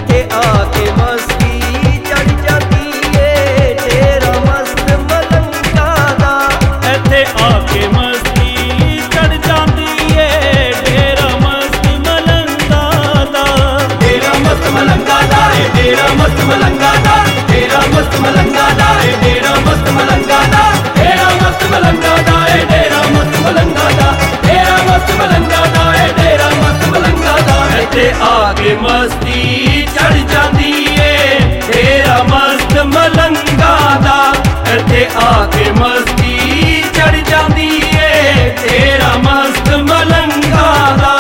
ਇੱਥੇ ਆ ਕੇ ਮਸਤੀ ਚੜ ਜਾਂਦੀ ਏ ਡੇਰਾ ਮਸਤ ਮਲੰਗਾ ਦਾ। ਇੱਥੇ ਆ ਕੇ ਮਸਤੀ ਚੜ ਜਾਂਦੀ ਏ ਡੇਰਾ ਮਸਤ ਮਲੰਗਾ ਦਾ। ਡੇਰਾ ਮਸਤ ਮਲੰਗਾ ਦਾ ਏ ਡੇਰਾ ਮਸਤ ਮਲੰਗਾ ਦਾ। ਡੇਰਾ ਮਸਤ ਮਲੰਗਾ ਦਾ ਏ ਡੇਰਾ ਮਸਤ ਮਲੰਗਾ ਦਾ। ਡੇਰਾ ਮਸਤ ਮਲੰਗਾ ਦਾ ਏ ਡੇਰਾ ਮਸਤ ਮਲੰਗਾ ਦਾ। ਡੇਰਾ ਮਸਤ ਮਲੰਗਾ ਦਾ ਏ ਡੇਰਾ ਮਸਤ ਮਲੰਗਾ ਦਾ। ਇੱਥੇ ਆ ਕੇ ਮਸਤੀ ਚੜ ਜਾਂਦੀ ਏ ਡੇਰਾ ਮਸਤ ਮਲੰਗਾ ਦਾ। ਇੱਥੇ ਆ ਕੇ ਮਸਤੀ ਚੜ ਜਾਂਦੀ ਏ ਡੇਰਾ ਮਸਤ ਮਲੰਗਾ ਦਾ।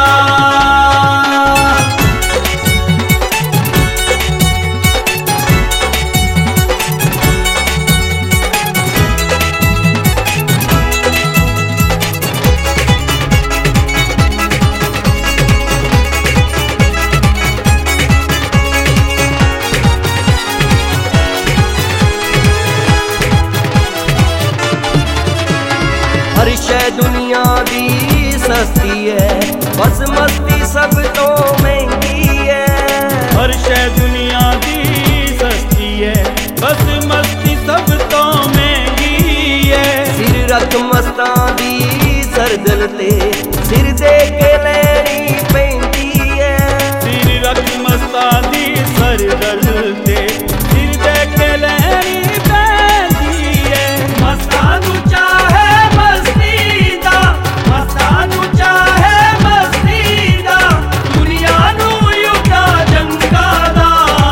हर शै दुनिया दी सस्ती है बस मस्ती सब तो महंगी है। हर शै दुनिया दी सस्ती है बस मस्ती सब तो महंगी है। सिर रख मस्तां दी सरदल ते सिर दे के लैनी पैंदी है। सिर रख मस्तां दी सरदल ते सिर दे के लैनी पैंदी है। मस्तां नूं चाहे मस्ती दा मस्तां नूं चाहे मस्ती दा दुनिया नूं युद्धा जंगा दा।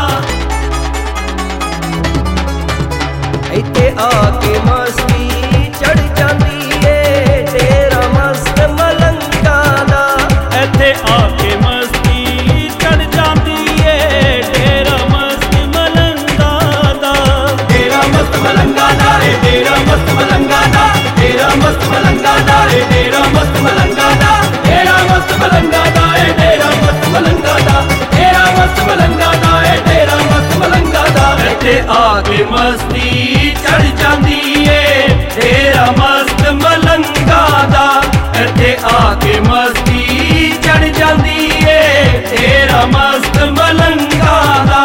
ਇੱਥੇ ਆ ਕੇ ਮਸਤੀ ਚੜ ਜਾਂਦੀ ਏ ਡੇਰਾ ਮਸਤ ਮਲੰਗਾ ਦਾ। ਇੱਥੇ ਆ ਕੇ ਮਸਤੀ ਚੜ ਜਾਂਦੀ ਏ ਡੇਰਾ ਮਸਤ ਮਲੰਗਾ ਦਾ। ਡੇਰਾ ਮਸਤ ਮਲੰਗਾ ਦਾ ਏ ਡੇਰਾ ਮਸਤ ਮਲੰਗਾ ਦਾ। ਡੇਰਾ ਮਸਤ ਮਲੰਗਾ ਦਾ ਏ ਡੇਰਾ ਮਸਤ ਮਲੰਗਾ ਦਾ। ਡੇਰਾ ਮਸਤ ਮਲੰਗਾ ਦਾ ਏ ਡੇਰਾ ਮਸਤ ਮਲੰਗਾ ਦਾ। ਡੇਰਾ ਮਸਤ ਮਲੰਗਾ ਦਾ ਏ ਡੇਰਾ ਮਸਤ ਮਲੰਗਾ ਦਾ। ਇੱਥੇ ਆ ਕੇ ਮਸਤੀ ਚੜ ਜਾਂਦੀ ਏ ਡੇਰਾ ਮਸਤ ਮਲੰਗਾ ਦਾ। ਇੱਥੇ ਆ ਕੇ ਮਸਤੀ ਚੜ ਜਾਂਦੀ ਏ ਡੇਰਾ ਮਸਤ ਮਲੰਗਾ ਦਾ।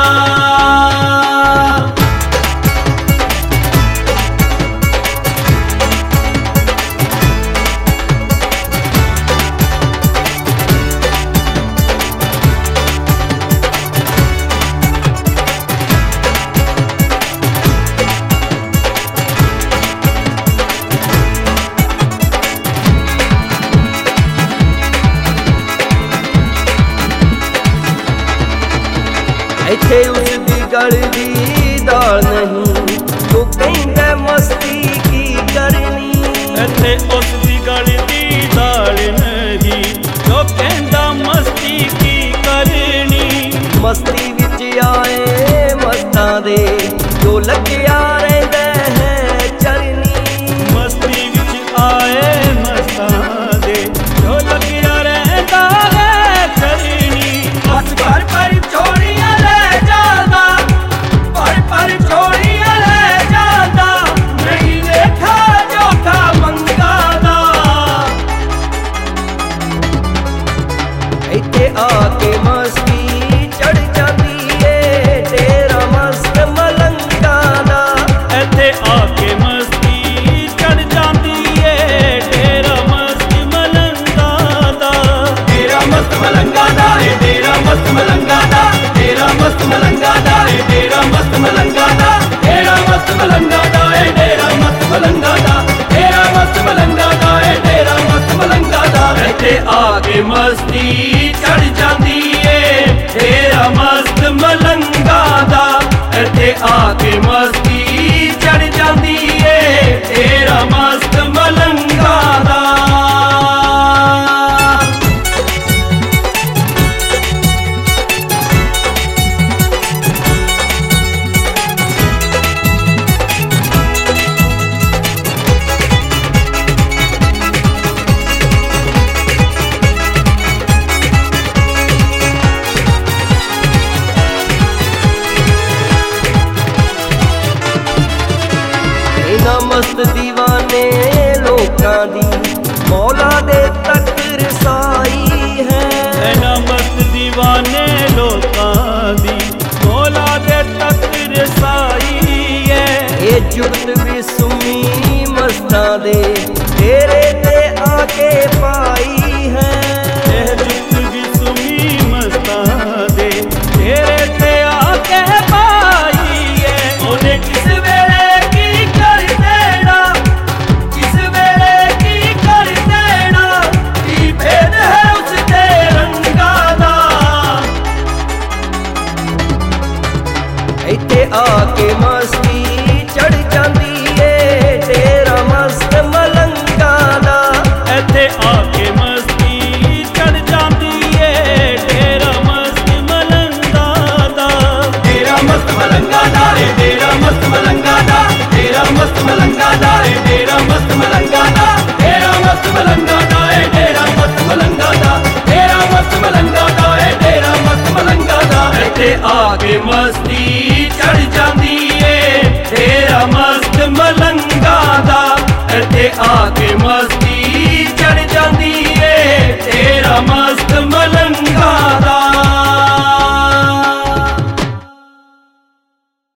ਇੱਥੇ ਉਸ ਦੀ ਗਲ ਦੀ ਦਾਲ ਨਹੀਂ ਤੂੰ ਕਹਿੰਦਾ ਮਸਤੀ ਕੀ ਕਰਨੀ। ਇੱਥੇ ਉਸ ਦੀ ਗਲ ਦੀ ਦਾਲ ਨਹੀਂ ਜੋ ਕਹਿੰਦਾ ਮਸਤੀ ਕੀ ਕਰਨੀ। ਮਸਤੀ ਵਿੱਚ ਆਏ ਮਸਤਾਂ ਦੇ ਜੋ ਲੱਗਿਆ ਰਹਿੰਦਾ ਹੈ ਚਰਨੀ। ਮਸਤੀ ਵਿੱਚ ਆਏ ਮਸਤਾਂ ਦੇ ਜੋ ਲੱਗਿਆ ਰਹਿੰਦਾ ਹੈ ਚਰਨੀ। ਬਸ ਪਰ ਛੋੜੀਆਂ ਲੈ ਜਾਂਦਾ ਪਰ ਛੋੜੀਆਂ ਲੈ ਜਾਂਦਾ ਨਹੀਂ ਲੇਖਾ ਜੋਖਾ ਮੰਗਾ ਦਾ। ਇੱਥੇ ਆ ਕੇ ਮਸਤੀ ਚੜ ਜਾਂਦੀ ਏ ਡੇਰਾ ਮਸਤ ਮਲੰਗਾ ਦਾ। ਇੱਥੇ ਆ ਕੇ ਮਸਤੀ ਚੜ ਜਾਂਦੀ ਏ ਡੇਰਾ ਮਸਤ ਮਲੰਗਾ ਦਾ। ਡੇਰਾ ਮਸਤ ਮਲੰਗਾ ਦਾ ਏ ਡੇਰਾ ਮਸਤ ਮਲੰਗਾ ਦਾ। ਡੇਰਾ ਮਸਤ ਮਲੰਗਾ ਦਾ ਏ ਡੇਰਾ ਮਸਤ ਮਲੰਗਾ ਦਾ। ਡੇਰਾ ਮਸਤ ਮਲੰਗਾ ਦਾ ਏ ਡੇਰਾ ਮਸਤ ਮਲੰਗਾ ਦਾ। ਡੇਰਾ ਮਸਤ ਮਲੰਗਾ ਦਾ ਏ ਡੇਰਾ ਮਸਤ ਮਲੰਗਾ ਦਾ। ਇੱਥੇ ਆ ਕੇ ਮਸਤੀ ਚੜ ਜਾਂਦੀ ਏ ਡੇਰਾ ਮਸਤ ਮਲੰਗਾ ਦਾ। ਇੱਥੇ ਆ ਕੇ ਮਸਤੀ ਚੜ ਜਾਂਦੀ ਏ ਡੇਰਾ ਮਸਤ ਮਲੰਗਾ ਦਾ। ਦੇ ਤੇਰੇ ਤੇ ਆ ਕੇ ਪਾਈ ਹੈ। ਇਹ ਜੁੱਤਗੀ ਸੁਮੀ ਮਸਤਾਂ ਦੇ ਤੇਰੇ ਤੇ ਆ ਕੇ ਪਾਈ ਏ। ਉਹਨੇ ਕਿਸ ਵੇਲੇ ਕੀ ਕਰ ਦੇਣਾ, ਕਿਸ ਵੇਲੇ ਕੀ ਕਰ ਦੇਣਾ, ਕੀ ਭੇਦ ਹੈ ਉਸ ਦੇ ਰੰਗਾਂ ਦਾ। ਇੱਥੇ ਆ ਕੇ ਮਸਤੀ ਚੜ ਜਾਂਦੀ ਏ ਡੇਰਾ ਮਸਤ ਮਲੰਗਾਂ ਦਾ। ਇੱਥੇ ਆ ਕੇ ਮਸਤੀ ਚੜ ਜਾਂਦੀ ਏ ਡੇਰਾ ਮਸਤ ਮਲੰਗਾਂ ਦਾ। ਡੇਰਾ ਮਸਤ ਮਲੰਗਾਂ ਦਾ ਏ ਡੇਰਾ ਮਸਤ ਮਲੰਗਾਂ ਦਾ, ਡੇਰਾ ਮਸਤ ਮਲੰਗਾਂ ਦਾ ਏ ਡੇਰਾ ਮਸਤ ਮਲੰਗਾਂ ਦਾ, ਡੇਰਾ ਮਸਤ ਮਲੰਗਾਂ ਦਾ ਏ ਡੇਰਾ ਮਸਤ ਮਲੰਗਾਂ ਦਾ, ਡੇਰਾ ਮਸਤ ਮਲੰਗਾਂ ਦਾ ਏ ਡੇਰਾ ਮਸਤ ਮਲੰਗਾਂ ਦਾ। ਇੱਥੇ ਆ ਕੇ ਮਸਤੀ ਚੜ ਜਾਂਦੀ ਏ ਡੇਰਾ ਮਸਤ ਮਲੰਗਾਂ ਦਾ। ਇੱਥੇ ਆ ਕੇ ਮਸਤੀ ਚੜ ਜਾਂਦੀ ਏ ਡੇਰਾ ਮਸਤ